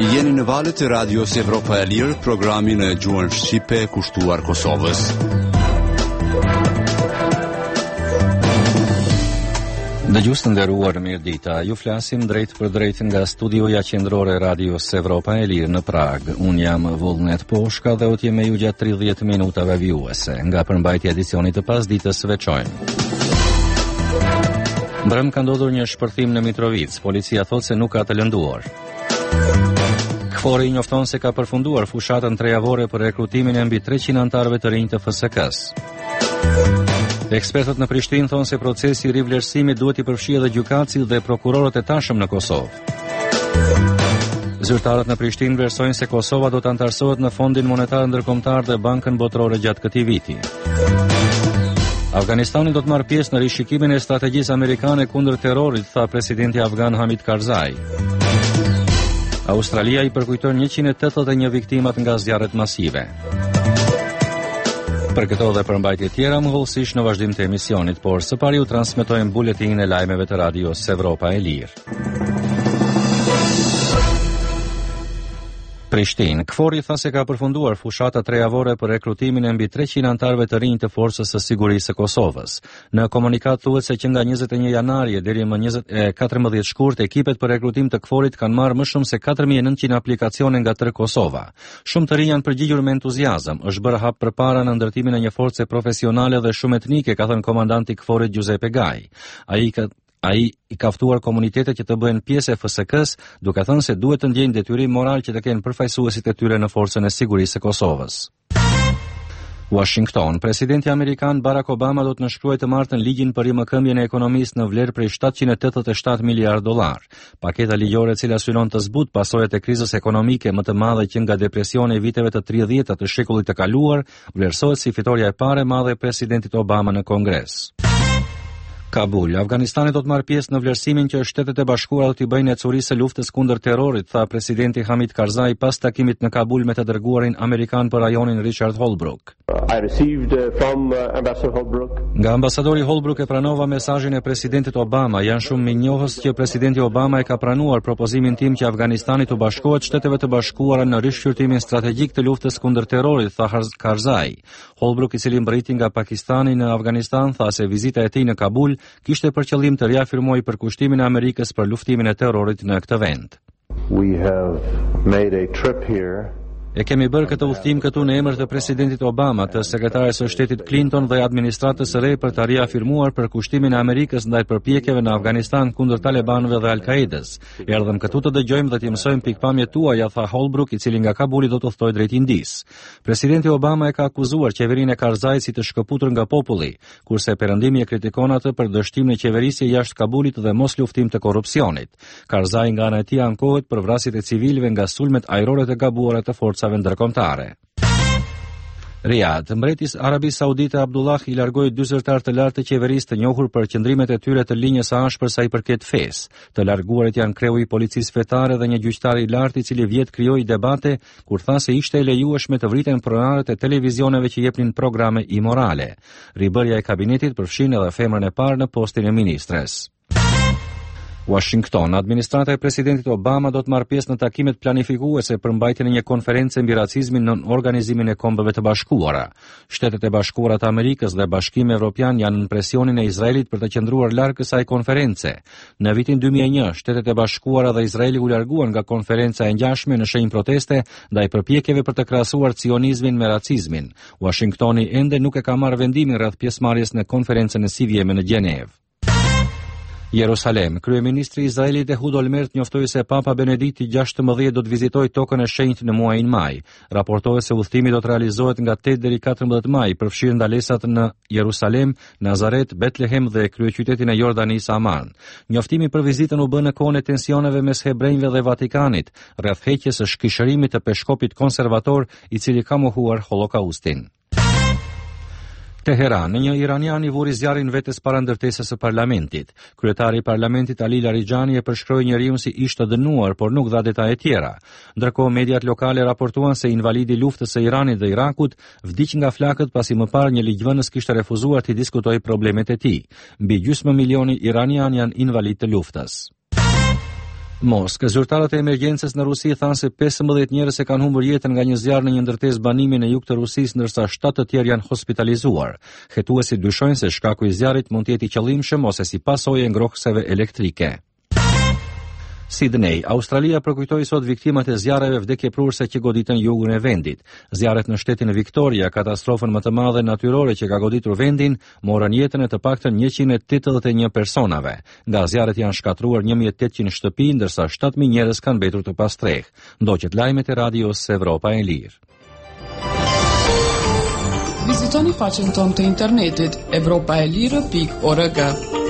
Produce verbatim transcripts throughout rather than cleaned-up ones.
Jeni në valët e Radios Evropa e Lirë, programin e gjuhën shqipe kushtuar Kosovës. Dëgjues të nderuar, mirëdita. Ju flasim drejt për drejt nga studioja qendrore e Radios Evropa e Lirë në Prag. Un jam Vullnet Poshka dhe u jam me ju gjatë tridhjetë minutave vjuese nga përmbajtja e edicionit të pasdites së veçojnë. Mbrëm ka ndodhur një shpërthim në Mitrovic. Policia thotë se nuk ka të lënduar. Kfori njofton se ka përfunduar fushatën trejavore për rekrutimin e mbi treqind anëtarëve të rinj të F S K-s. Ekspertët në Prishtinë thonë se procesi i rivlerësimit duhet i përfshijë edhe gjykatësit dhe prokurorët e tashëm në Kosovë. Zyrtarët në Prishtinë vlerësojnë se Kosova do të antarësohet në Fondin Monetar Ndërkombëtar dhe Bankën Botërore gjatë këtij viti. Afganistani do të marrë pjesë në rishikimin e strategjisë amerikane kundër terrorit, tha presidenti afgan Hamid Karzai. Australia i përkujton njëqind e tetëdhjetë e një viktimat nga zjarret masive. Për këto dhe përmbajtje tjera më hollësisht në vazhdim të emisionit, por së pari u transmetojmë buletinin e lajmeve të Radios Evropa e Lirë. Prishtinë. Kfori tha se ka përfunduar fushata trejavore për rekrutimin e mbi treqind anëtarëve të rinj të Forcës së Sigurisë së Kosovës. Në komunikat thuhet se që nga njëzet e një janari deri më njëzet e katërmbëdhjetë shkurt, ekipet për rekrutim të Kforit kanë marrë më shumë se katër mijë e nëntëqind aplikacione nga tërë Kosova. Shumë të rinj janë përgjigjur me entuziazëm. Është bërë hap përpara në ndërtimin e një force profesionale dhe shumë etnike, ka thënë komandanti i Kforit Giuseppe Gai. Ai ka Ai i ka ftuar komunitetet që të bëhen pjesë e F S K-s, duke thënë se duhet të ndjejnë detyrim moral që të kenë përfaqësuesit e tyre në Forcën e Sigurisë së Kosovës. Washington. Presidenti amerikan Barack Obama do të nënshkruajë të martën ligjin për rimëkëmbjen e ekonomisë në vlerë prej shtatëqind e tetëdhjetë e shtatë miliardë dollar. Paketa ligjore e cila synon të zbutë pasojat e krizës ekonomike më të madhe që nga depresioni i viteve të tridhjetë të shekullit të kaluar, vlerësohet si fitoria e parë e madhe e presidentit Obama në Kongres. Kabul. Afganistani do të marrë pjesë në vlerësimin që Shtetet e Bashkuara do t'i bëjnë ecurisë së luftës kundër terrorit, tha presidenti Hamid Karzai pas takimit në Kabul me të dërguarin amerikan për rajonin Richard Holbrooke. I received uh, from uh, Ambassador Holbrooke. Nga ambasadori Holbrooke e pranova mesazhin e presidentit Obama. Janë shumë mirënjohës që presidenti Obama e ka pranuar propozimin tim që Afganistani të bashkohet Shteteve të Bashkuara në rishqyrtimin strategjik të luftës kundër terrorit, tha Karzai. Holbrooke, i cili mbriti nga Pakistani në Afganistan, tha se vizita e tij në Kabul kishte për qëllim të riafirmojë përkushtimin e Amerikës për luftimin e terrorit në këtë vend. We have made a trip here. E kemi bërë këtë udhtim këtu në emër të presidentit Obama, të sekretares së shtetit Clinton dhe administratës së re për të riafirmuar përkushtimin e Amerikës ndaj përpjekjeve në Afganistan kundër talebanëve dhe Al-Qaedës. Erdhëm këtu të dëgjojmë dhe të mësojmë pikpamjet tuaja, tha Holbrooke, i cili nga Kabuli do të udhtoj drejt Indis. Presidenti Obama e ka akuzuar qeverinë e Karzait si të shkëputur nga populli, kurse Perëndimi e kritikon atë për dështimin e qeverisje jashtë Kabulit dhe mos luftim të korrupsionit. Karzai nga ana e tij ankohet për vrasjet e civilëve nga sulmet ajrore të gabuara të forcave ndërkombëtare. Riyadh. Mbretis Arabisë Saudite Abdullah i largoi dy zyrtar të lartë të qeverisë të njohur për qëndrimet e tyre të linjës së ashpër sa i përket fesë. Të larguarit janë kreu i policisë fetare dhe një gjyqtar i lartë i cili vjet krijoi debate kur tha se ishte e lejueshme të vriten pronarët e televizioneve që jepnin programe imorale. Ribërja e kabinetit përfshin edhe femrën e parë në postin e ministres. Washington. Administrata e presidentit Obama do të marrë pjesë në takimet planifikuese për mbajtjen e një konferencë mbi racizmin në Organizimin e Kombeve të Bashkuara. Shtetet e Bashkuara të Amerikës dhe Bashkimi Evropian janë në presionin e Izraelit për të qëndruar larg kësaj konference. Në vitin dy mijë e një, Shtetet e Bashkuara dhe Izraeli u larguan nga konferenca e ngjashme në shenjë proteste ndaj përpjekjeve për të krahasuar cionizmin me racizmin. Washingtoni ende nuk e ka marrë vendimin rreth pjesëmarrjes në konferencën e sivjeme në Gjenevë. Jerusalem. Kryeministri i Izraelit Ehud Olmert njoftoi se Papa Benedikti gjashtëmbëdhjetë do të vizitojë tokën e shenjtë në muajin maj. Raportohet se udhëtimi do të realizohet nga tetë deri katërmbëdhjetë maj, përfshirë ndalesat në Jerusalem, Nazaret, Betlehem dhe kryeqytetin e Jordanisë Aman. Njoftimi për vizitën u bë në kohën e tensioneve mes hebrejve dhe Vatikanit, rreth heqjes së shkishërimit të peshkopit konservator i cili ka mohuar Holokaustin. Teheran. Një iranian i vuri zjarrin vetes para ndërtesës së parlamentit. Kryetari i parlamentit Ali Larijani e përshkroi njeriun si ish të dënuar, por nuk dha detaje tjera. Ndërkohë mediat lokale raportuan se invalidi i luftës së Iranit dhe Irakut vdiq nga flakët pasi më parë një ligjvënës kishte refuzuar të diskutojë problemet e tij. Mbi gjysmë milioni iranian janë invalid të luftës. Moskë, zyrtarët e emergjencës në Rusi thanë se pesëmbëdhjetë njerëz e kanë humbur jetën nga një zjarr në një ndërtesë banimi në jug të Rusisë, ndërsa shtatë të tjerë janë hospitalizuar. Hetuesit dyshojnë se shkaku i zjarrit mund të jetë i qëllimshëm ose si pasojë e ngrohëseve elektrike. Sydney, Australia përkujtoi sot viktimat e zjarreve vdekjeprurse që goditën jugun e vendit. Zjarret në shtetin Victoria, katastrofën më të madhe natyrore që ka goditur vendin, morën jetën e të paktën njëqind e tetëdhjetë e një personave. Nga zjarret janë shkatruar një mijë e tetëqind shtëpi, ndërsa shtatë mijë njerëz kanë mbetur të pastrehë. Ndoqet lajmet e radios Evropa e Lirë. Vizitoni faqen tonë të internetit evropa e lirë pikë org.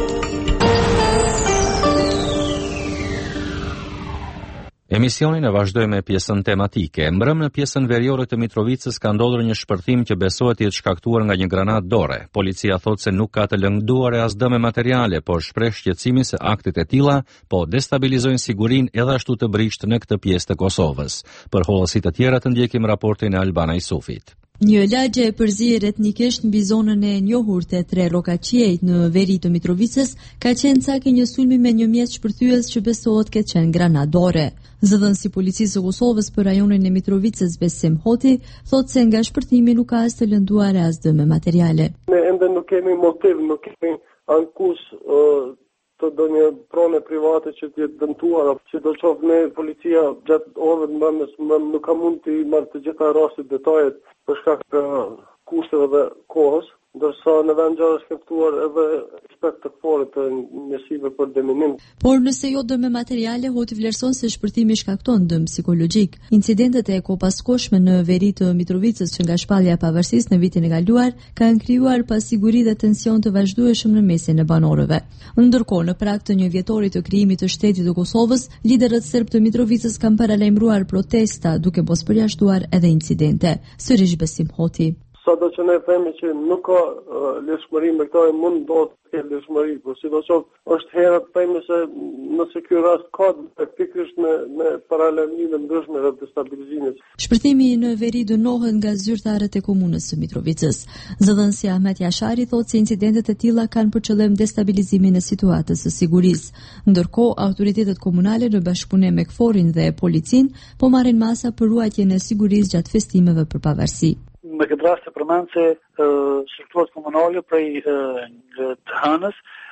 Emisionin e vazhdojmë me pjesën tematike. Mbrëm në pjesën veriore të Mitrovicës ka ndodhur një shpërthim që besohet të jetë shkaktuar nga një granat dore. Policia thotë se nuk ka të lëngduar e as dëme materiale, por shpreh shqetësimin se aktet e tilla po destabilizojnë sigurinë edhe ashtu të brishtë në këtë pjesë të Kosovës. Për hollësi të tjera të ndjekim raportin e Albana Isufit. Një lagje e përzier etnikisht mbi zonën e njohur të Tre Rokaqiejt në veri të Mitrovicës ka qenë cak i një sulmi me një mjet shpërthyes që besohet ketë qenë granadore. Zëdhënësi policisë së Kosovës për rajonin e Mitrovicës Besim Hoti thotë se nga shpërthimi nuk ka as të lënduar e as dëme materiale. Ne ende nuk kemi motiv, nuk kemi ankus uh... të do një prone private që t'jetë dëmtuar, që do qofë ne policia gjatë orëve të mbrëmjes nuk ka mund t'i marrë të gjitha rastit detajet për shkak të kushteve dhe kohës, ndërsa në vend gjarë është keptuar edhe ekspert të këpore të njësive për deminim. Por nëse jo dëme materiale, Hoti vlerëson se shpërthimi shkakton dëm psikologjik. Incidentet e kopaskoshme në veri të Mitrovicës që nga shpallja e pavarësisë në vitin e kaluar kanë krijuar pasiguri dhe tension të vazhdueshëm në mesin e banorëve. Ndërkohë, në prag të një vjetori të krijimit të shtetit të Kosovës, liderët serb të Mitrovicës kanë paralajmëruar protesta duke mos përjashtuar edhe incidente. Sërish Besim Hoti. Sa do që ne themi që nuk ka uh, lëshmëri me këta e mund do të ke lëshmëri, por si do që është herët themi se nëse ky rast ka pikërisht me, me paralajmime ndryshme dhe destabilizimit. Shpërthimi në veri dënohet nga zyrtarët e komunës së Mitrovicës. Zëdhënësi Ahmet Jashari thotë se incidentet e tilla kanë për qëllim destabilizimin e situatës së sigurisë. Ndërkohë, autoritetet komunale në bashkëpunim me KFOR-in dhe policinë po marrin masa për ruajtjen e sigurisë gjatë festimeve për pavarësi. Me këtë rast e përmend se strukturat komunale prej të hënës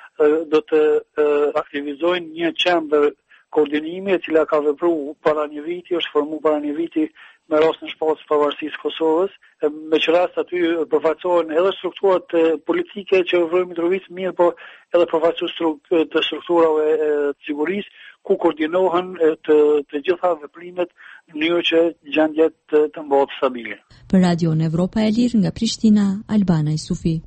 do të aktivizojnë një qendër koordinimi e cila ka vepruar para një viti, është formuar para një viti me rast në shpallës pavarësisë Kosovës, me që rast aty përfaqësohen edhe strukturat politike që veprojnë Mitrovicë mirë, po edhe përfaqësues të strukturave të sigurisë, ku koordinohen të, të gjitha veprimet në mënyrë që gjendjet të, të mbohet stabile. Për Radio Evropa e Lirë nga Prishtina, Albana Isufi.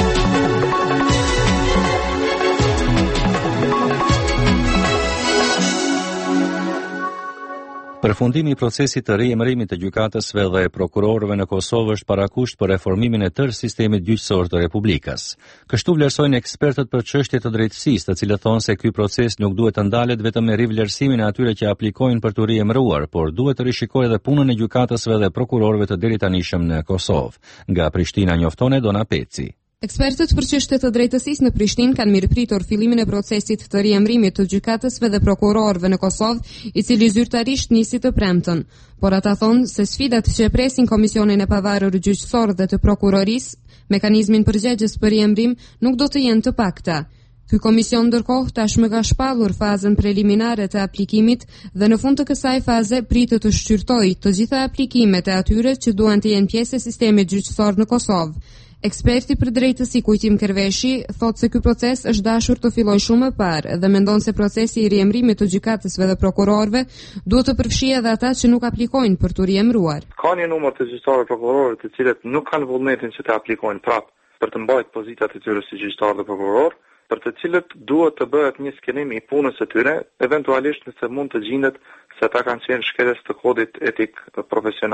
Përfundimi i procesit të riemërimit të gjykatësve dhe prokurorëve në Kosovë është parakusht për reformimin e tërë sistemit gjyqësor të Republikës. Kështu vlerësojnë ekspertët për çështje të drejtësisë, të cilët thonë se ky proces nuk duhet të ndalet vetëm me rivlerësimin e atyre që aplikojnë për të riemëruar, por duhet të rishikojë edhe punën e gjykatësve dhe prokurorëve të deritanishëm në Kosovë. Nga Prishtina njofton Dona Peci. Ekspertët për çështjet të drejtësisë në Prishtinë kanë mirëpritur fillimin e procesit të riemërimit të gjykatësve dhe prokurorëve në Kosovë, i cili zyrtarisht nisi të premten. Por ata thonë se sfidat që presin Komisionin e Pavarur Gjyqësor dhe të Prokurorisë, mekanizmin përgjegjës për riemërim, nuk do të jenë të pakta. Ky komision ndërkohë tashmë ka shpallur fazën preliminare të aplikimit dhe në fund të kësaj faze pritet të shqyrtojë të gjitha aplikimet e atyre që duan të jenë pjesë e sistemit gjyqësor në Kosovë. Eksperti për drejtësi Kujtim Kerveshi thotë se ky proces është dashur të fillojë shumë më parë dhe mendon se procesi i riemërimit të gjykatësve dhe prokurorëve duhet të përfshijë edhe ata që nuk aplikojnë për të riemëruar. Ka një numër të gjyqtarëve dhe prokurorëve të cilët nuk kanë vullnetin që të aplikojnë prapë për të mbajtur pozitat e tyre si gjyqtar dhe prokuror, për të cilët duhet të bëhet një skenim i punës së tyre, eventualisht nëse mund të gjendet se ata kanë qenë shkelës të kodit etik profesional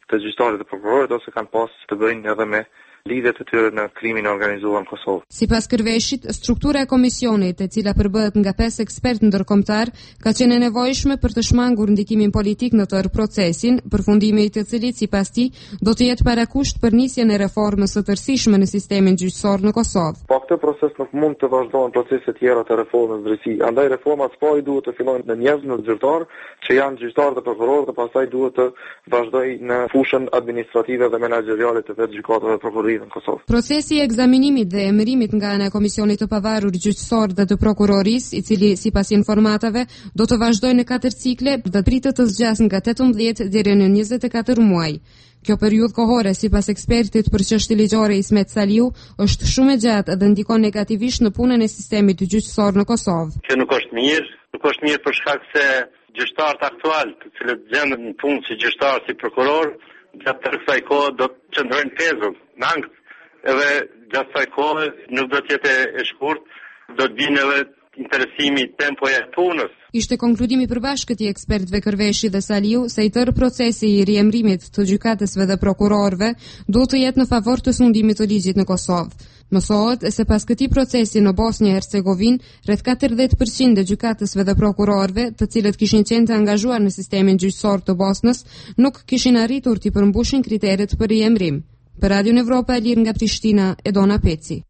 të gjyqtarët dhe prokurorët ose kanë pas të bëjnë edhe me lidhjet e tyre në krimin e organizuar në Kosovë. Sipas kërveshit, struktura e komisionit, e cila përbëhet nga pesë ekspertë ndërkombëtar, ka qenë e nevojshme për të shmangur ndikimin politik në tërë procesin, përfundimi i të cilit sipas tij do të jetë parakusht për nisjen e reformës së tërësishme në sistemin gjyqësor në Kosovë. Po këtë proces nuk mund të vazhdojnë procese të tjera të reformës drejtësi. Andaj reforma s'po i duhet të fillojnë në njerëz në zyrtar, që janë gjyqtarë dhe prokurorë, dhe pastaj duhet të vazhdojë në fushën administrative dhe menaxheriale të vetë gjykatave dhe prokurorisë në Kosovë. Procesi i egzaminimit dhe emërimit nga ana e Komisionit të Pavarur Gjyqësor dhe të Prokurorisë, i cili sipas informatorëve do të vazhdojë në katër cikle, do të pritet të zgjasë nga tetëmbëdhjetë deri në njëzet e katër muaj. Kjo periudhë kohore, sipas ekspertit për çështje ligjore Ismet Saliu, është shumë e gjatë dhe ndikon negativisht në punën e sistemit gjyqësor në Kosovë. Kjo nuk është mirë, nuk është mirë për shkak se gjyqtarët aktual, të cilët gjenden në punë si gjyqtar, si prokuror, gjatë tërë kësaj kohë do të qëndrojnë pezur, në angst, edhe gjatë kësaj kohë nuk do të jetë e shkurt, do të vinë edhe interesimi tempoja e punës. Ishte konkludimi përbashkët i ekspertëve Kërveshi dhe Saliu se i tërë procesi i riemrimit të gjykatësve dhe prokurorëve duhet të jetë në favor të sundimit të ligjit në Kosovë. Mësohet se pas këtij procesi në Bosnjë e Hercegovinë, rreth katërdhjetë përqind e gjykatësve dhe prokurorëve, të cilët kishin qenë të angazhuar në sistemin gjyqësor të Bosnës, nuk kishin arritur të përmbushin kriteret për riemrim. Për Radio Evropa e Lirë nga Prishtina, Edona Peci.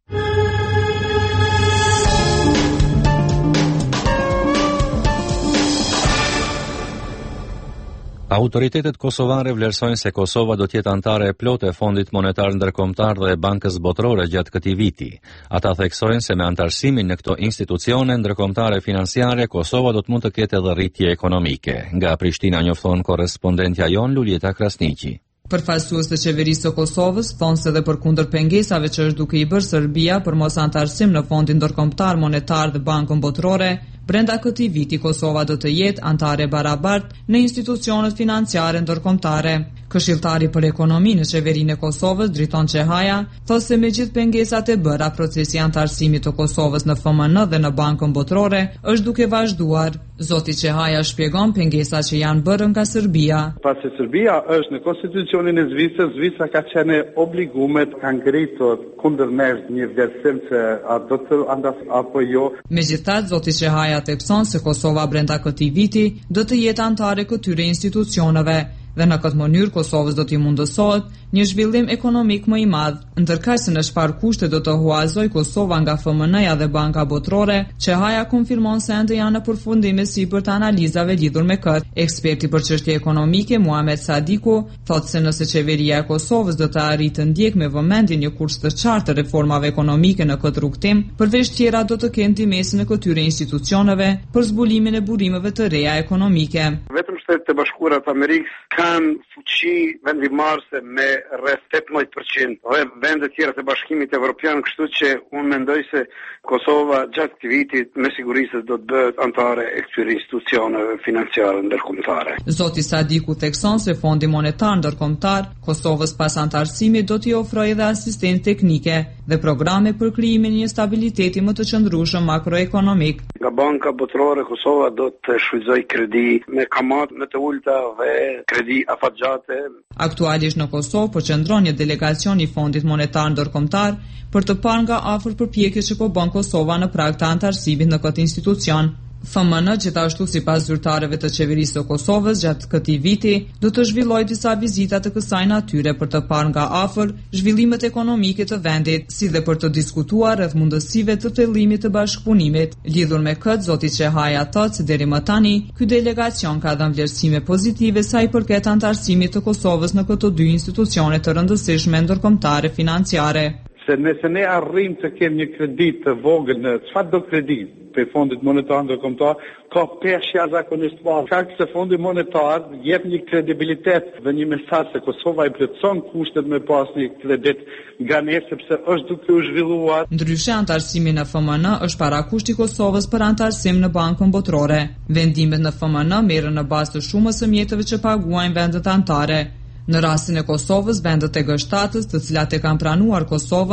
Autoritetet kosovare vlerësojnë se Kosova do të jetë antare e plotë e Fondit Monetar Ndërkombëtar dhe e Bankës Botërore gjatë këtij viti. Ata theksojnë se me antarësimin në këto institucione ndërkombëtare financiare, Kosova do të mund të ketë edhe rritje ekonomike. Nga Prishtina njofton korrespondentja jon Luljeta Krasniqi. Përfaqësues të qeverisë së Kosovës thonë se dhe përkundër pengesave që është duke i bërë Serbia për mos antarësim në Fondin Ndërkombëtar Monetar dhe Bankën Botërore, brenda këtij viti Kosova do të jetë antare barabartë në institucionet financiare ndërkombëtare. Këshilltari për ekonomi në qeverinë e Kosovës, Driton Çehaja, thotë se me gjithë pengesat e bëra, procesi i antarësimit të Kosovës në F M N dhe në Bankën Botërore është duke vazhduar. Zoti Çehaja shpjegon pengesat që janë bërë nga Serbia. Pasi Serbia është në konstitucionin e Zvicrës, Zvicra ka qenë obliguar të ngritur kundër nesh një vlerësim se a do të andas apo jo. Megjithatë, zoti Çehaja thekson se Kosova brenda këtij viti do të jetë antare këtyre institucioneve dhe në këtë mënyrë Kosovës do t'i mundësohet një zhvillim ekonomik më i madh, ndërkaq se në çfarë kushte do të huazoj Kosova nga F M N-ja dhe Banka Botërore, Çehaja konfirmon se ende janë në përfundim me sipër të analizave lidhur me këtë. Eksperti për çështje ekonomike Muhamet Sadiku thotë se nëse qeveria e Kosovës do të arrijë të ndjekë me vëmendje një kurs të qartë të reformave ekonomike në këtë rrugtim, përveç tjera do të kenë ndihmën e këtyre institucioneve për zbulimin e burimeve të reja ekonomike. Vetëm Shtetet e Bashkuara të Amerikës kanë fuqi vendimmarrëse me rreth tetëmbëdhjetë përqind dhe vendet tjera të Bashkimit Evropian, kështu që unë mendoj se Kosova gjatë këtij viti me siguri se do të bëhet antare e këtyre institucioneve financiare ndërkombëtare. Zoti Sadiku thekson se Fondi Monetar Ndërkombëtar Kosovës pas antarësimit do t'i ofrojë edhe asistencë teknike dhe programe për krijimin e një stabiliteti më të qëndrueshëm makroekonomik. Nga Banka Botërore Kosova do të shfrytëzojë kredi me kamate më të ulta dhe kredi afatgjate. Aktualisht në Kosovë përqendron një delegacion i Fondit Monetar Ndërkombëtar për të parë nga afër përpjekjet që po bën Kosova në prag të antarësimit në këtë institucion. F M N, gjithashtu sipas zyrtarëve të qeverisë së Kosovës, gjatë këtij viti do të zhvillojë disa vizita të kësaj natyre për të parë nga afër zhvillimet ekonomike të vendit, si dhe për të diskutuar rreth mundësive të thellimit të bashkëpunimit. Lidhur me këtë, zoti Çehaja thotë se deri më tani ky delegacion ka dhënë vlerësime pozitive sa i përket antarësimit të Kosovës në këto dy institucione të rëndësishme ndërkombëtare financiare. Se nëse ne arrim të kemi një kredit të vogël në çfarë do kredit për Fondit Monetar Ndërkombëtar, ka peshë jashtëzakonisht madhe. Ka se Fondi Monetar jep një kredibilitet dhe një mesazh se Kosova i plotson kushtet me pas një kredit nga ne, sepse është duke u zhvilluar. Ndryshe, antarësimi në F M N është parakushti i Kosovës për antarësim në Bankën Botërore. Vendimet në F M N merren në bazë të shumës së mjeteve që paguajnë vendet anëtare. Në rastin e Kosovës, vendet e G shtatës, të cilat e kanë pranuar Kosovën,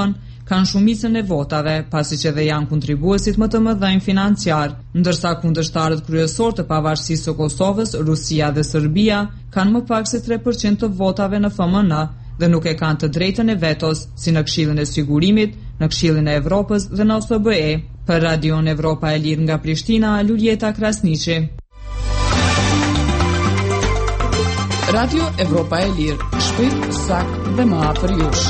kanë shumicën e votave, pasi që dhe janë kontribuesit më të mëdhenj financiar, ndërsa kundërshtarët kryesor të pavarësisë së Kosovës, Rusia dhe Serbia, kanë më pak se tre përqind të votave në F M N dhe nuk e kanë të drejtën e vetos, si në Këshillin e Sigurimit, në Këshillin e Evropës dhe në O S B E. Për Radion Evropa e Lirë nga Prishtina, Luljeta Krasniqi. Radio Evropa e Lirë, shpejt, sakt dhe më afër jush.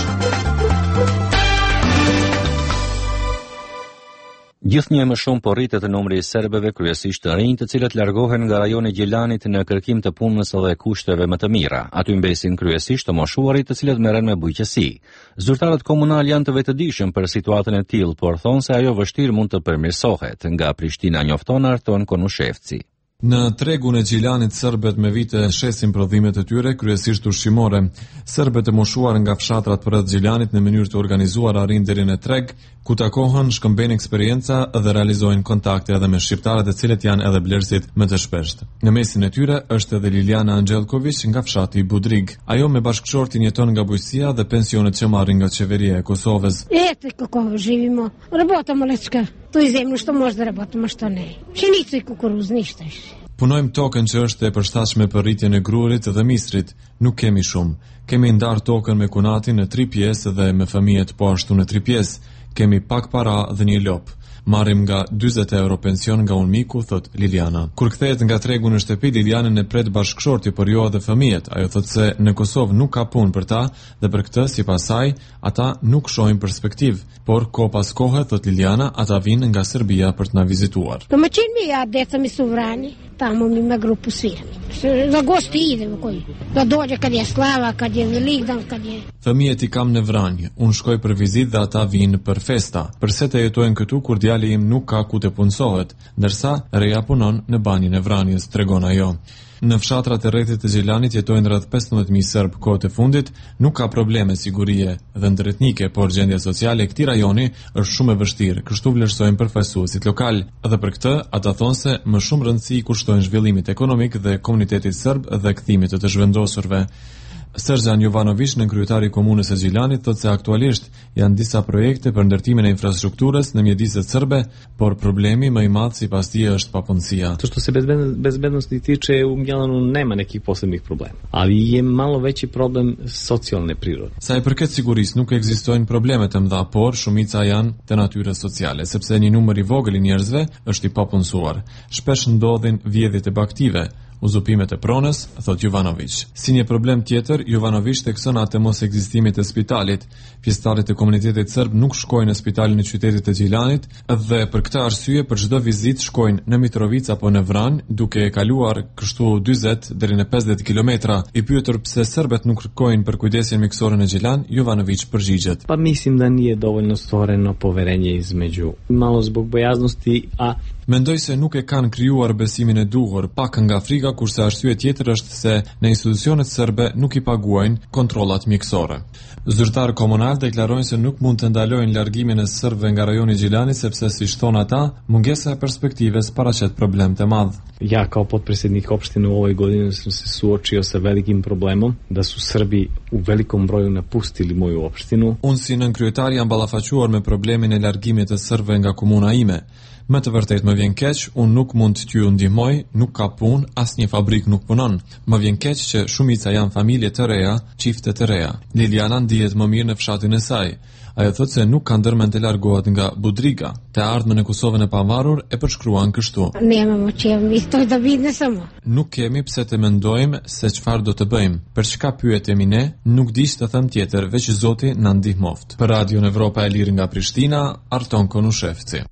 Gjithnjë më shumë po rritet numri i serbëve, kryesisht të rinj, të cilët largohen nga rajoni i Gjelanit në kërkim të punës dhe kushteve më të mira. Aty mbesin kryesisht të moshuarit, të cilët merren me bujqësi. Zyrtarët komunal janë të vetëdijshëm për situatën e tillë, por thonë se ajo vështirë mund të përmirësohet. Nga Prishtina njofton Arton Konushevci. Në tregun e Gjilanit, serbët me vite shesin prodhimet e tyre, kryesisht ushqimore. Serbët e moshuar nga fshatrat përreth Gjilanit në mënyrë të organizuar arrin deri në treg, ku takohen, shkëmbejnë eksperienca dhe realizojnë kontakte edhe me shqiptarët e cilët janë edhe blerësit më të shpeshtë. Në mesin e tyre është edhe Liliana Angelković nga fshati Budrig. Ajo me bashkëshortin jeton nga bujqësia dhe pensionet që marrin nga qeveria e Kosovës. Eto kako živimo, работamo lečka. Tu i zemlju što možda работamo, što ne. Pšenicu i kukuruz, ništa više. Punojmë tokën që është e përshtatshme për rritjen e grurit dhe misrit. Nuk kemi shumë. Kemi ndar tokën me kunatin në tri pjesë dhe me fëmijët po ashtu në tri pjesë. Kemi pak para dhe një lop. Marrim nga dyzet euro pension nga unë miku, thot Liliana. Kur kthehet nga tregu në shtëpi, Lilianën e pret bashkëshorti, por jo edhe fëmijët. Ajo thot se në Kosovë nuk ka punë për ta dhe për këtë, sipas saj, ata nuk shohin perspektivë, por ko pas kohe, thot Liliana, ata vinë nga Serbia për të na vizituar. Domaćini ja deca mi su vrani, tamo mi na grupu sviramo. Za gosti idemo koji. Da dođe kad je slava, kad je Velikdan, kad je. Fëmijët i kam në Vranjë. Unë shkoj për vizitë dhe ata vinë për festa. Përse të jetojnë këtu kur djali im nuk ka ku të punësohet, ndërsa reja punon në banjën e Vranjës, tregon ajo. Në fshatrat e rrethit të Gjilanit jetojnë rreth pesëmbëdhjetë mijë serb. Kohët e fundit nuk ka probleme sigurie dhe ndërtetnike, por gjendja sociale e këtij rajoni është shumë e vështirë, kështu vlerësojnë përfaqësuesit lokal. Dhe për këtë ata thonë se më shumë rëndësi i kushtojnë zhvillimit ekonomik dhe komunitetit serb dhe kthimit të të zhvendosurve. Sergjan Jovanović, në kryetari i komunës së Gjilanit, thotë se aktualisht janë disa projekte për ndërtimin e infrastrukturës në mjediset serbe, por problemi më i madh sipas tij është papunësia. To što se bezbednosti tiče, u Mljananu nema nekih posebnih problema, ali je malo veći problem socijalne prirode. Sa i përket sigurisë, nuk ekzistojnë probleme të mëdha, por shumica janë të natyrës sociale, sepse një numër i vogël i njerëzve është i papunësuar. Shpesh ndodhin vjedhjet e baktive, uzupimet e pronës, thot Jovanović. Si një problem tjetër, Jovanović thekson atë mos ekzistimit të spitalit. Pjesëtarët e komunitetit serb nuk shkojnë në spitalin e qytetit të Gjilanit dhe për këtë arsye për çdo vizitë shkojnë në Mitrovica apo në Vranj, duke e kaluar kështu dyzet deri në pesëdhjetë kilometra. I pyetur pse serbët nuk kërkojnë për kujdesjen mjekësore në Gjilan, Jovanović përgjigjet. Pa mislim da nije dovoljno stvoreno poverenje između, malo zbog bojaznosti, a Mendoj se nuk e kanë krijuar besimin e duhur, pak nga frika, kurse arsye tjetër është se në institucionet serbe nuk i paguajnë kontrollat mjekësore. Zyrtarë komunal deklarojnë se nuk mund të ndalojnë largimin e serbëve nga rajoni Gjilani sepse, siç thonë ata, mungesa e perspektives paraqet problem të madh. Ja kao potpredsjednik opštine u ovoj godini sam se suočio sa velikim problemom da su Srbi u velikom broju napustili moju opštinu. Unë si nënkryetari jam ballafaquar me problemin e largimit të serbëve nga komuna ime. Më të vërtet më vjen keq, unë nuk mund t'ju ndihmoj, nuk ka punë, asnjë fabrik nuk punon. Më vjen keq që shumica janë familje të reja, çifte të reja. Liliana ndihet më mirë në fshatin e saj. Ajo thotë se nuk ka ndërmend të largohet nga Budriga. Të ardhmen në Kosovën e pavarur e përshkruan kështu. Nemamo čemu, to da vidne samo. Nuk kemi pse të mendojmë se çfarë do të bëjmë. Për çka pyetemi ne, nuk di të them tjetër, veç Zoti na ndihmoft. Për Radion Evropa e Lirë nga Prishtina, Arton Konushevci.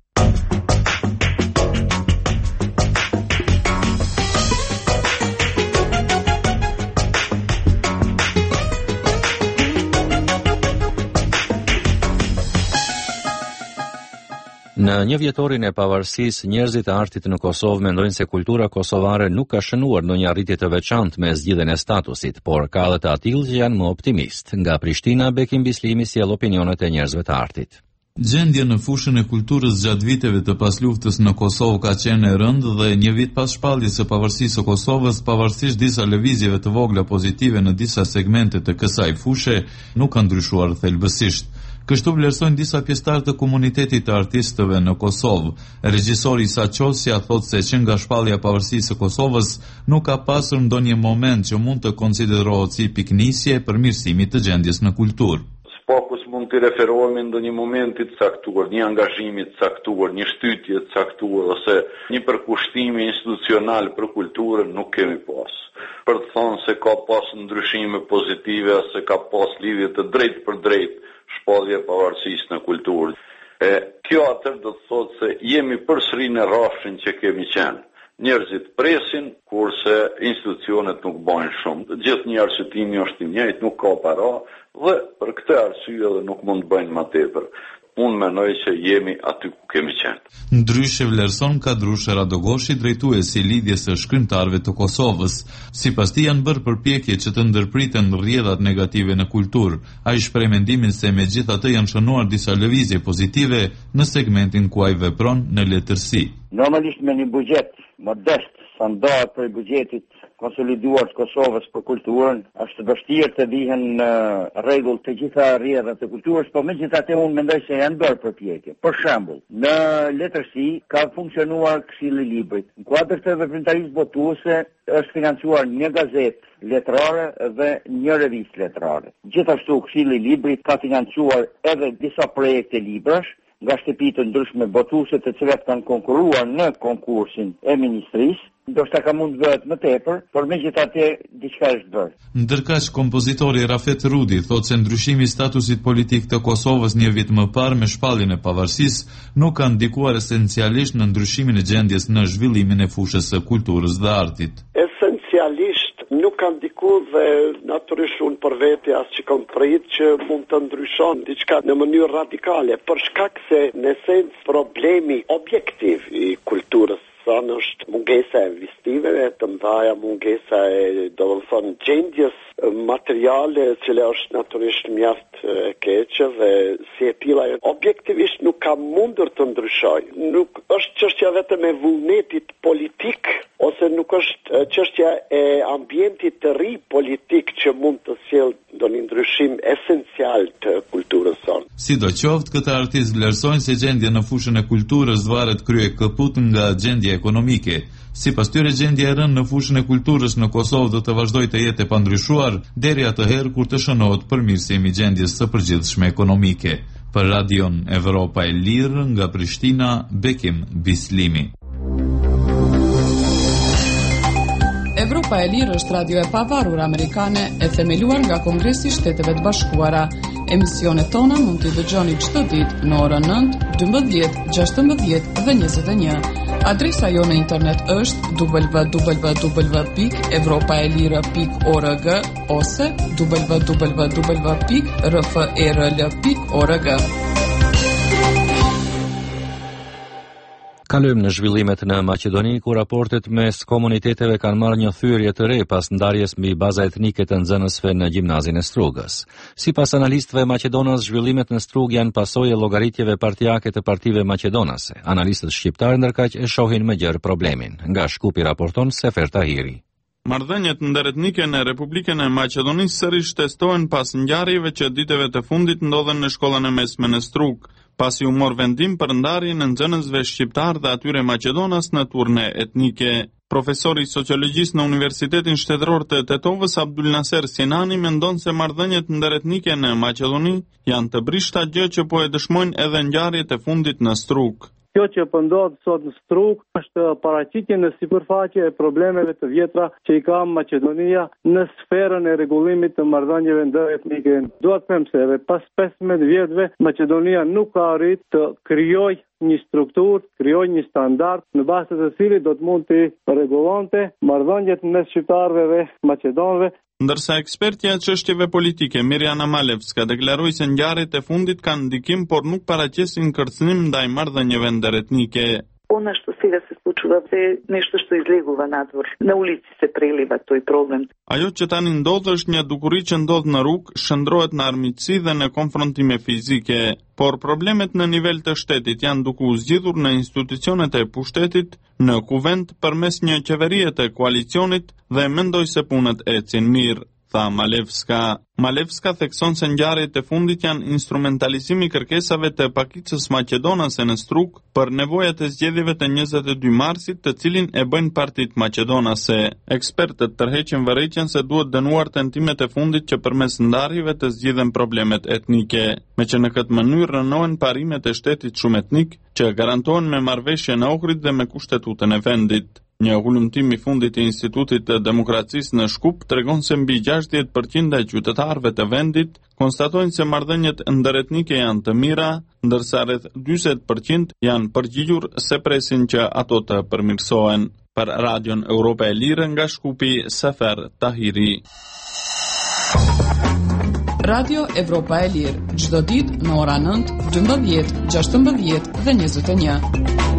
Në një vjetorin e pavarësisë, njerëzit e artit në Kosovë mendojnë se kultura kosovare nuk ka shënuar ndonjë arritje të veçantë me zgjidhjen e statusit, por ka edhe të atill që janë më optimist. Nga Prishtina, Bekim Bislimi sjell opinionet e njerëzve të artit. Gjendja në fushën e kulturës gjatë viteve të pasluftës në Kosovë ka qenë e rëndë dhe një vit pas shpalljes së pavarësisë së Kosovës, pavarësisht disa lëvizjeve të vogla pozitive në disa segmente të kësaj fushe, nuk ka ndryshuar thelbësisht. Kështu vlerësojnë disa pjesëtarë të komunitetit të artistëve në Kosovë. Regjisori Isa Qosja thotë se që nga shpallja e pavarësisë së Kosovës nuk ka pasur ndonjë moment që mund të konsiderohet si piknisje për mirësimit të gjendjes në kulturë. Spakus mund të referohemi në një momentit caktuar, një angazhimit caktuar, një shtytje caktuar ose një përkushtimi institucional për kulturën nuk kemi pas. Për të thonë se ka pas ndryshime pozitive ose ka pas lidhje të drejtë për drejtë shpallje e pavarësisë në kulturë. E kjo atër do të thotë se jemi përsëri në rrafshin që kemi qenë. Njerëzit presin, kurse institucionet nuk bajnë shumë. Gjithë një arsyetimi është i njëjtë, nuk ka para, dhe për këtë arsye edhe nuk mund të bëjnë më tepër. Unë mendoj që jemi aty ku kemi qenë. Ndryshe vlerëson Kadrushe Radogoshi, drejtuesi i lidhjes së shkrimtarëve të Kosovës. Sipas tij janë bërë përpjekje që të ndërpriten rrjedhat negative në kulturë. Ai shpreh mendimin se megjithatë janë shënuar disa lëvizje pozitive në segmentin ku ai vepron në letërsi. Normalisht me një buxhet modest, standard për buxhetit konsoliduar të Kosovës për kulturën, është vështirë të vihen në rregull të gjitha rrjedhat e kulturës, por megjithatë unë mendoj se janë bërë përpjekje. Për shembull, në letërsi ka funksionuar Këshilli i Librit. Në kuadër të veprimtarisë botuese është financuar një gazetë letrare dhe një revistë letrare. Gjithashtu Këshilli i Librit ka financuar edhe disa projekte librash nga shtëpi të ndryshme botuese të cilat kanë konkurruar në konkursin e ministrisë. Ndoshta ka mund të bëhet më tepër, por megjithatë diçka është bërë. Ndërkaq kompozitori Rafet Rudi thotë se ndryshimi i statusit politik të Kosovës një vit më parë me shpalljen e pavarësisë nuk ka ndikuar esencialisht në ndryshimin e gjendjes në zhvillimin e fushës së kulturës dhe artit. Esencialisht nuk ka ndikuar dhe natyrisht unë për vete as që kam prit që mund të ndryshon diçka në mënyrë radikale, për shkak se në esencë problemi objektiv i kulturës në është mungesa e investimeve, të mdhaja mungesa e do të thonë gjendjes materiale, cila është natyrisht mjaft e keqe dhe si e tilla objektivisht nuk ka mundur të ndryshoj. Nuk është çështja vetëm e vullnetit politik ose nuk është çështja e ambientit të ri politik që mund të sjellë ndonjë ndryshim esencial të kulturës sonë. Sidoqoftë, këtë artist vlerësojnë se gjendja në fushën e kulturës varet krye këput nga gjendja ekonomike. Sipas tyre, gjendja e rënë në fushën e kulturës në Kosovë do të vazhdojë të jetë e pandryshuar deri atëherë kur të shënohet përmirësimi i gjendjes së përgjithshme ekonomike. Për Radion Evropa e Lirë nga Prishtina, Bekim Bislimi. Evropa e Lirë është radio e pavarur amerikane e themeluar nga Kongresi i Shteteve të Bashkuara. Emisionet tona mund t'i dëgjoni çdo ditë në orën nëntë, dymbëdhjetë, gjashtëmbëdhjetë dhe njëzet e një. Adresa jo në internet është w w w pikë evropaelire pikë org ose w w w pikë r f e r l pikë org. Kalojmë në zhvillimet në Maqedoni, ku raportet mes komuniteteve kanë marrë një thyrje të re pas ndarjes mbi baza etnike të nxënësve në gjimnazin e Strugës. Sipas analistëve maqedonas, zhvillimet në Strugë janë pasojë e llogaritjeve partijake të partive maqedonase. Analistët shqiptarë ndërkaq e shohin më gjerë problemin. Nga Shkupi raporton Sefer Tahiri. Marrëdhëniet ndëretnike në Republikën e Maqedonisë sërish testohen pas ngjarjeve që ditëve të fundit ndodhen në shkollën e mesme në Strugë, pasi u mor vendim për ndarjen e nxënësve shqiptar dhe atyre maqedonas në turne etnike. Profesori sociologjisë në Universitetin Shtetëror të Tetovës, Abdul Naser Sinani, mendon se marrëdhëniet ndëretnike në Maqedoni janë të brishta, gjë që po e dëshmojnë edhe ngjarjet e fundit në Strugë. Kjo që po ndodh sot në Strugë është paraqitje në sipërfaqe e problemeve të vjetra që i ka Maqedonia në sferën e rregullimit të marrëdhënieve ndëretnike. Dua të them se edhe pas pesëmbëdhjetë vjetëve Maqedonia nuk ka arritur të krijojë një strukturë, krijojë një standard në bazë të cilit do të mund të rregullonte marrëdhëniet mes shqiptarëve dhe maqedonëve. Ndërsa ekspertja e çështjeve politike Mirjana Malevska deklaroi se ngjarjet e fundit kanë ndikim, por nuk paraqesin kërcënim ndaj marrëdhënieve ndëretnike. Ono što сега се случува е нещо što излегува надвор. На улици се прелива тој проблем. Ajo që tani ndodh është një dukuri që ndodh në rrugë, shndrohet në armiqësi dhe në konfrontime fizike, por problemet në nivel të shtetit janë duke u zgjidhur në institucionet e pushtetit, në kuvend përmes një qeverie të koalicionit dhe mendoj se punët ecin mirë. tha Malevska. Malevska thekson se ngjarjet e fundit janë instrumentalizimi i kërkesave të pakicës maqedonase në Struk për nevojat e zgjedhjeve të njëzet e dy marsit, të cilin e bëjnë partitë maqedonase. Ekspertët tërheqin vërejtjen se duhet dënuar tentimet e fundit që përmes ndarjeve të zgjidhen problemet etnike, me që në këtë mënyrë rënohen parimet e shtetit shumë etnik që garantohen me marrëveshje në Ohrid dhe me kushtetutën e vendit. Një hulumtim i fundit i Institutit të Demokracisë në Shkup tregon se mbi gjashtëdhjetë përqind e qytetarëve të vendit konstatojnë se marrëdhëniet ndëretnike janë të mira, ndërsa rreth njëzet përqind janë përgjigjur se presin që ato të përmirësohen. Për Radion Europa e Lirë nga Shkupi, Sefer Tahiri. Radio Evropa e Lirë, çdo ditë në ora nëntë, dymbëdhjetë, gjashtëmbëdhjetë dhe njëzet e një.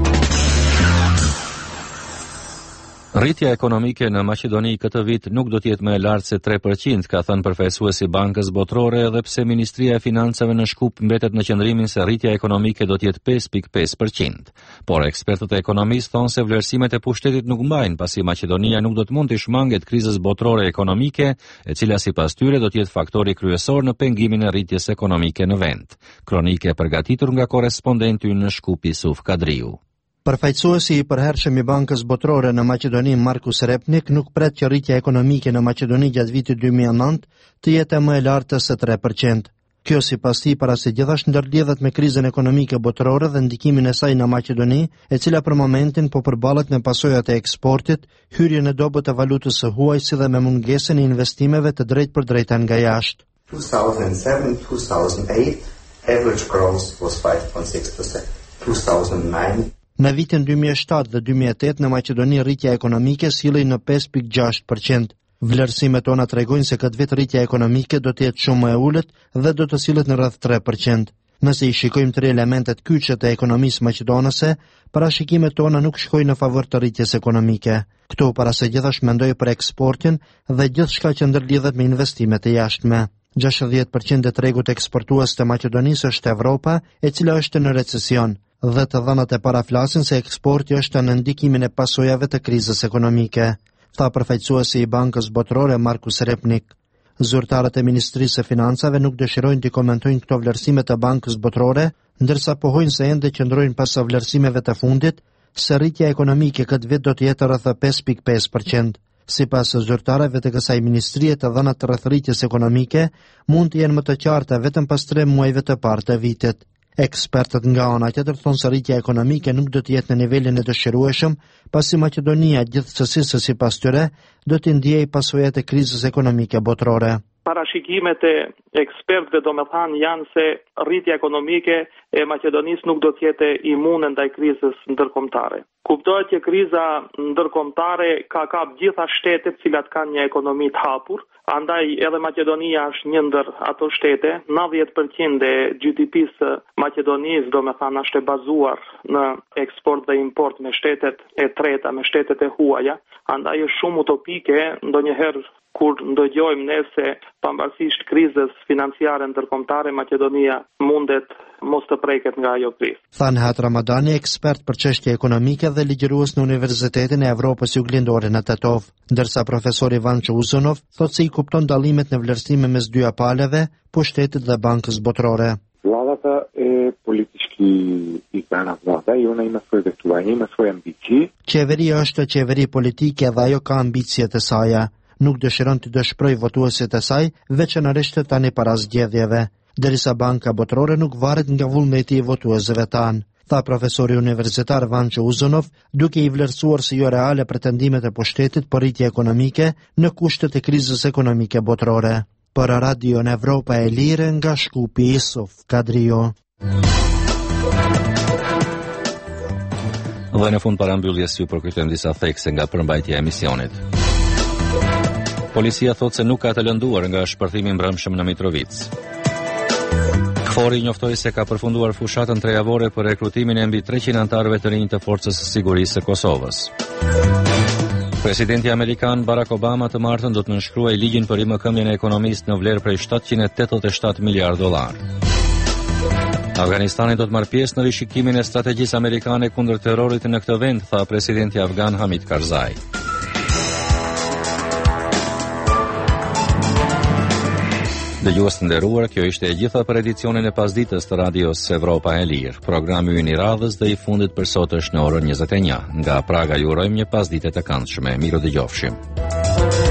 Rritja ekonomike në Maqedoni këtë vit nuk do të jetë më e lartë se tre përqind, ka thënë përfaqësuesi i Bankës Botërore, edhe pse Ministria e Financave në Shkup mbetet në qëndrimin se rritja ekonomike do të jetë pesë pikë pesë përqind. Por ekspertët e ekonomisë thonë se vlerësimet e pushtetit nuk mbajnë, pasi Maqedonia nuk do të mund të shmanget krizës botërore ekonomike, e cila sipas tyre do të jetë faktori kryesor në pengimin e rritjes ekonomike në vend. Kronike e përgatitur nga korrespondenti në Shkup Yusuf Kadriu. Përfaqësuesi i përhershëm i Bankës Botërore në Maqedoni, Markus Repnik, nuk pret që rritja ekonomike në Maqedoni gjatë vitit dy mijë e nëntë të jetë më e lartë se tre përqind. Kjo sipas tij para se gjithashtu ndërlidhet me krizën ekonomike botërore dhe ndikimin e saj në Maqedoni, e cila për momentin po përballet me pasojat e eksportit, hyrjen e dobët të valutës së huaj, si dhe me mungesën e investimeve të drejtpërdrejta nga jashtë. two thousand seven to two thousand eight average growth was five point six percent. two thousand nine Në vitin dy mijë e shtatë dhe dy mijë e tetë në Maqedoni rritja ekonomike sillej në pesë pikë gjashtë përqind. Vlerësimet tona tregojnë se këtë vit rritja ekonomike do të jetë shumë më e ulët dhe do të sillet në rreth tre përqind. Nëse i shikojmë tre elementet kyçe të ekonomisë maqedonase, parashikimet tona nuk shkojnë në favor të rritjes ekonomike. Këto para se gjithashtu mendoj për eksportin dhe gjithçka që ndërlidhet me investimet e jashtme. gjashtëdhjetë përqind e tregut eksportues të Maqedonisë është Evropa, e cila është në recesion, dhe të dhënat e para flasin se eksporti është në ndikimin e pasojave të krizës ekonomike, tha përfaqësuesi i Bankës Botërore Markus Repnik. Zyrtarët e Ministrisë së Financave nuk dëshirojnë të komentojnë këto vlerësime të Bankës Botërore, ndërsa pohojnë se ende qëndrojnë pas vlerësimeve të fundit se rritja ekonomike këtë vit do të jetë rreth pesë pikë pesë përqind. Sipas zyrtarëve të kësaj ministrie, të dhënat të rreth rritjes ekonomike mund të jenë më të qarta vetëm pas tre muajve të parë të vitit. Ekspertët nga ana tjetër thonë se rritja ekonomike nuk do të jetë në nivelin e dëshirueshëm, pasi Maqedonia gjithsesi sipas tyre do të ndjejë pasojat e krizës ekonomike botërore. Parashikimet e ekspertëve do me thanë janë se rritja ekonomike e Maqedonisë nuk do të jetë imune ndaj krizës ndërkombëtare. Kuptohet që kriza ndërkombëtare ka kap gjitha shtetet cilat kanë një ekonomi të hapur, andaj edhe Maqedonia është një ndër ato shtete. Nëntëdhjetë përqind e G D P-së së Maqedonisë do me thanë është e bazuar në eksport dhe import me shtetet e treta, me shtetet e huaja, andaj është shumë utopike ndonjëherë kur ndëgjojmë ne se pavarësisht krizës financiare ndërkombëtare Maqedonia mundet mos të preket nga ajo krizë. Than Hat Ramadani, ekspert për çështje ekonomike dhe ligjërues në Universitetin e Evropës Juglindore në Tetov, ndërsa profesor Ivan Uzunov thotë se i kupton dallimet në vlerësime mes dy palëve, pushtetit dhe Bankës Botërore. Владата е политически избрана влада и она има свои вектувания, има свои амбиции. Qeveria është qeveri politike dhe ajo ka ambicjet e saj. Nuk dëshiron të dëshproj votuesit e saj, veçanërisht tani para zgjedhjeve, derisa Banka Botërore nuk varet nga vullneti i votuesve tanë, tha profesori universitar Vanço Uzunov, duke i vlerësuar si jo reale pretendimet e pushtetit për rritje ekonomike në kushtet e krizës ekonomike botërore. Për Radio në Evropa e Lirë nga Shkupi, Yusuf Kadrio. Dhe në fund parambyljes ju përkujtojmë disa thekse nga përmbajtja e emisionit. Policia thot se nuk ka të lënduar nga shpërthimi mbrëmshëm në Mitrovic. Kfori njoftoi se ka përfunduar fushatën trejavore për rekrutimin e mbi treqind anëtarëve të rinj të Forcës së Sigurisë së Kosovës. Presidenti amerikan Barack Obama të martën do të nënshkruajë ligjin për rimëkëmbjen e ekonomisë në vlerë prej shtatëqind e tetëdhjetë e shtatë miliardë dollar. Afganistani do të marrë pjesë në rishikimin e strategjisë amerikane kundër terrorit në këtë vend, tha presidenti afgan Hamid Karzai. Dëgjues të nderuar, kjo ishte e gjitha për edicionin e pasditës të radios Evropa e Lirë. Programi ynë i radhës dhe i fundit për sot është në orën njëzet e një. Nga Praga ju urojmë një pasditë të këndshme. Miru dëgjofshim.